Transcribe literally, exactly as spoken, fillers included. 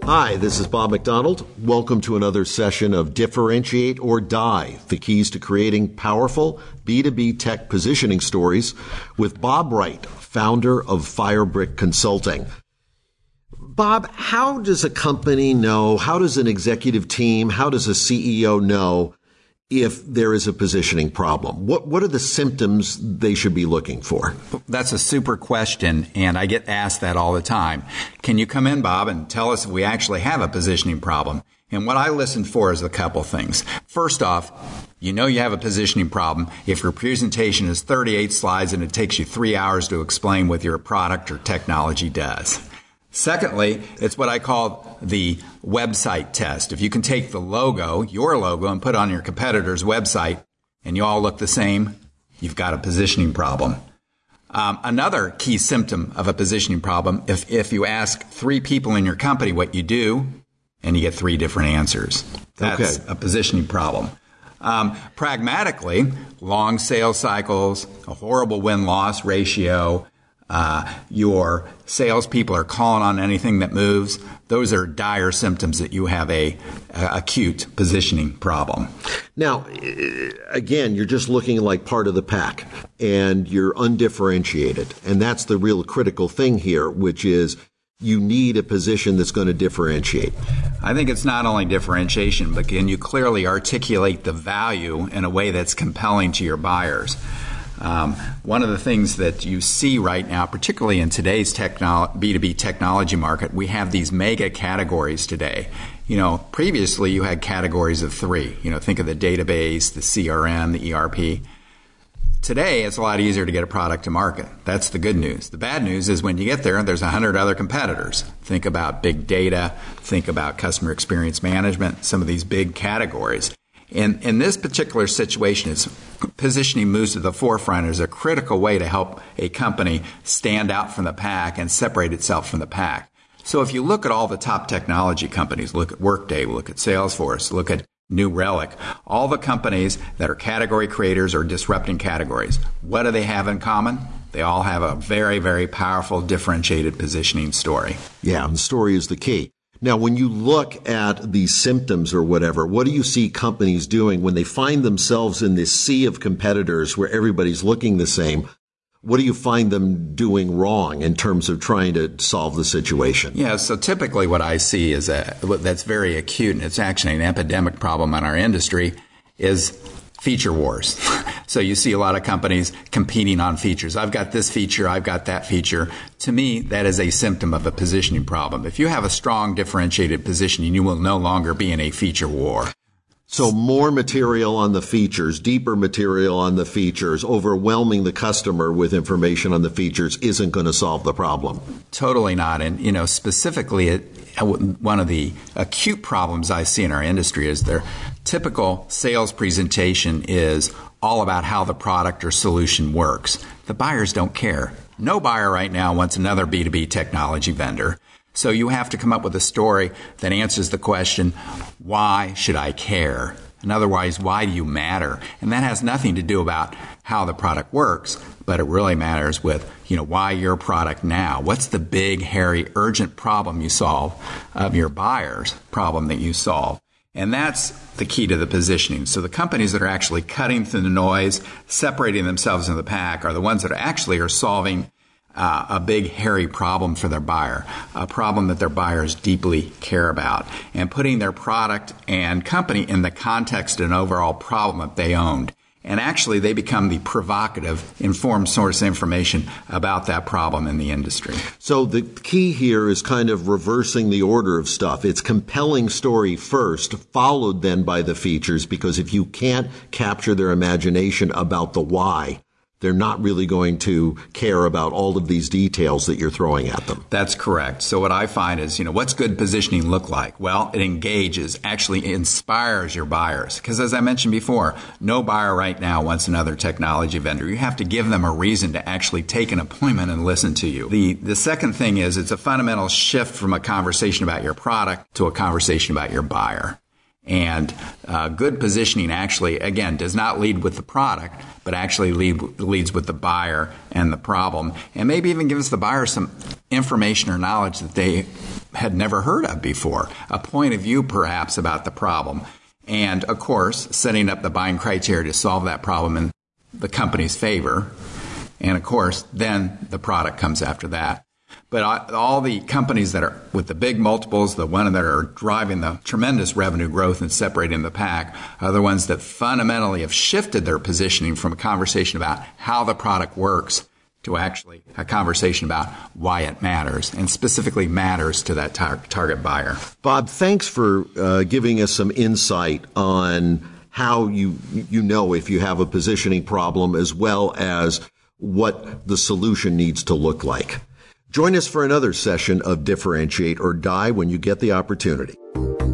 Hi, this is Bob McDonald. Welcome to another session of Differentiate or Die, the keys to creating powerful B two B tech positioning stories with Bob Wright, founder of Firebrick Consulting. Bob, how does a company know, how does an executive team, how does a C E O know if there is a positioning problem? What what are the symptoms they should be looking for? That's a super question, and I get asked that all the time. Can you come in, Bob, and tell us if we actually have a positioning problem? And what I listen for is a couple things. First off, you know you have a positioning problem if your presentation is thirty-eight slides and it takes you three hours to explain what your product or technology does. Secondly, it's what I call the website test. If you can take the logo, your logo, and put it on your competitor's website, and you all look the same, you've got a positioning problem. Um, another key symptom of a positioning problem, if, if you ask three people in your company what you do, and you get three different answers, that's okay. A positioning problem. Um, pragmatically, long sales cycles, a horrible win-loss ratio, Uh, your salespeople are calling on anything that moves. Those are dire symptoms that you have a, a acute positioning problem. Now, again, you're just looking like part of the pack, and you're undifferentiated. And that's the real critical thing here, which is you need a position that's going to differentiate. I think it's not only differentiation, but can you clearly articulate the value in a way that's compelling to your buyers? Um, one of the things that you see right now, particularly in today's technolo- B two B technology market, we have these mega categories today. You know, previously you had categories of three. You know, think of the database, the C R M, the E R P. Today, it's a lot easier to get a product to market. That's the good news. The bad news is when you get there, there's a hundred other competitors. Think about big data. Think about customer experience management, some of these big categories. In, in this particular situation, it's positioning moves to the forefront as a critical way to help a company stand out from the pack and separate itself from the pack. So if you look at all the top technology companies, look at Workday, look at Salesforce, look at New Relic, all the companies that are category creators or disrupting categories, what do they have in common? They all have a very, very powerful differentiated positioning story. Yeah, and the story is the key. Now, when you look at these symptoms or whatever, what do you see companies doing when they find themselves in this sea of competitors where everybody's looking the same? What do you find them doing wrong in terms of trying to solve the situation? Yeah, so typically what I see is a, that's very acute, and it's actually an epidemic problem in our industry, is feature wars. So you see a lot of companies competing on features. I've got this feature, I've got that feature. To me, that is a symptom of a positioning problem. If you have a strong differentiated positioning, you will no longer be in a feature war. So more material on the features, deeper material on the features, overwhelming the customer with information on the features isn't going to solve the problem. Totally not. And, you know, specifically, it, one of the acute problems I see in our industry is their typical sales presentation is all about how the product or solution works. The buyers don't care. No buyer right now wants another B two B technology vendor. So you have to come up with a story that answers the question, why should I care? And otherwise, why do you matter? And that has nothing to do about how the product works, but it really matters with, you know, why your product now? What's the big, hairy, urgent problem you solve of your buyer's problem that you solve? And that's the key to the positioning. So the companies that are actually cutting through the noise, separating themselves in the pack, are the ones that are actually are solving Uh, a big, hairy problem for their buyer, a problem that their buyers deeply care about, and putting their product and company in the context of an overall problem that they owned. And actually, they become the provocative, informed source of information about that problem in the industry. So the key here is kind of reversing the order of stuff. It's compelling story first, followed then by the features, because if you can't capture their imagination about the why, they're not really going to care about all of these details that you're throwing at them. That's correct. So what I find is, you know, what's good positioning look like? Well, it engages, actually inspires your buyers. Because as I mentioned before, no buyer right now wants another technology vendor. You have to give them a reason to actually take an appointment and listen to you. The, the second thing is it's a fundamental shift from a conversation about your product to a conversation about your buyer. And uh, good positioning actually, again, does not lead with the product, but actually lead, leads with the buyer and the problem, and maybe even gives the buyer some information or knowledge that they had never heard of before, a point of view perhaps about the problem. And, of course, setting up the buying criteria to solve that problem in the company's favor. And, of course, then the product comes after that. But all the companies that are with the big multiples, the ones that are driving the tremendous revenue growth and separating the pack, are the ones that fundamentally have shifted their positioning from a conversation about how the product works to actually a conversation about why it matters, and specifically matters to that tar- target buyer. Bob, thanks for uh, giving us some insight on how you you know if you have a positioning problem, as well as what the solution needs to look like. Join us for another session of Differentiate or Die when you get the opportunity.